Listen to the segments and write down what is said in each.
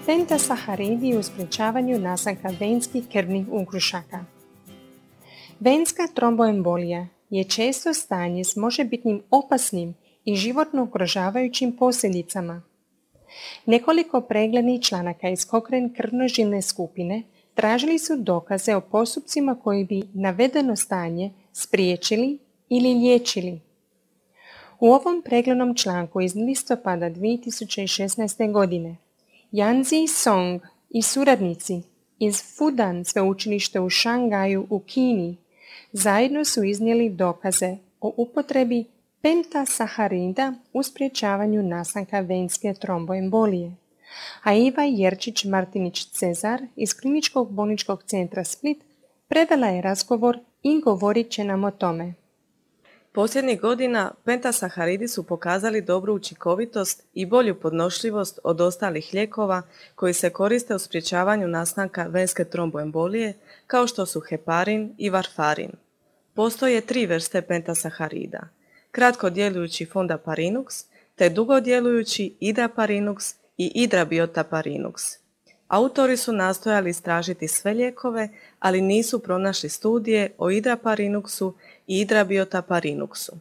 Pentasaharidi u sprječavanju nastanka venskih krvnih ugrušaka. Venska tromboembolija je često stanje s možebitnim opasnim i životno ugrožavajućim posljedicama. Nekoliko preglednih članaka iz Cochrane krvnožilne skupine tražili su dokaze o postupcima koji bi navedeno stanje spriječili ili liječili. U ovom preglednom članku iz listopada 2016. godine Yanzi Song i suradnici iz Fudan sveučilišta u Šangaju u Kini zajedno su iznijeli dokaze o upotrebi pentasaharida u sprječavanju nastanka venske tromboembolije. A Iva Jerčić-Martinić-Cezar iz Kliničkog bolničkog centra Split predala je razgovor i govorit će nam o tome. Posljednjih godina pentasaharidi su pokazali dobru učinkovitost i bolju podnošljivost od ostalih lijekova koji se koriste u sprječavanju nastanka venske tromboembolije, kao što su heparin i varfarin. Postoje 3 vrste pentasaharida: kratko djelujući fondaparinux, te dugo djelujući idaparinux i idrabiotaparinux. Autori su nastojali istražiti sve lijekove, ali nisu pronašli studije o idraparinuxu i idrabiotaparinuxu.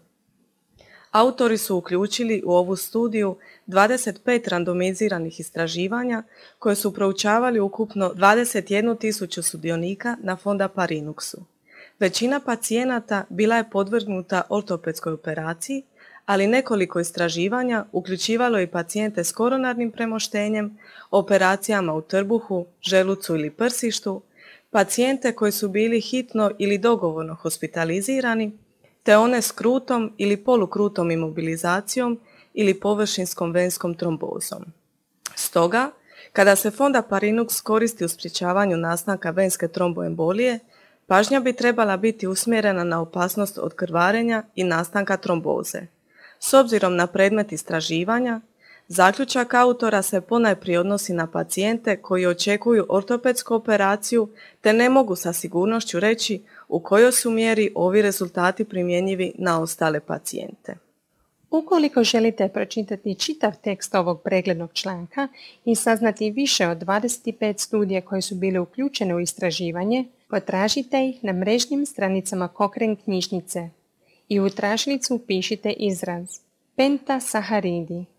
Autori su uključili u ovu studiju 25 randomiziranih istraživanja koje su proučavali ukupno 21.000 sudionika na fondaparinuxu. Većina pacijenata bila je podvrgnuta ortopedskoj operaciji, ali nekoliko istraživanja uključivalo je i pacijente s koronarnim premoštenjem, operacijama u trbuhu, želucu ili prsištu, pacijente koji su bili hitno ili dogovorno hospitalizirani, te one s krutom ili polukrutom imobilizacijom ili površinskom venskom trombozom. Stoga, kada se fondaparinux koristi u sprječavanju nastanka venske tromboembolije, pažnja bi trebala biti usmjerena na opasnost od krvarenja i nastanka tromboze. S obzirom na predmet istraživanja, zaključak autora se ponajprije odnosi na pacijente koji očekuju ortopedsku operaciju te ne mogu sa sigurnošću reći u kojoj su mjeri ovi rezultati primjenjivi na ostale pacijente. Ukoliko želite pročitati čitav tekst ovog preglednog članka i saznati više od 25 studija koje su bile uključene u istraživanje, potražite ih na mrežnim stranicama Cochrane knjižnice i u tražilicu upišite izraz pentasaharidi.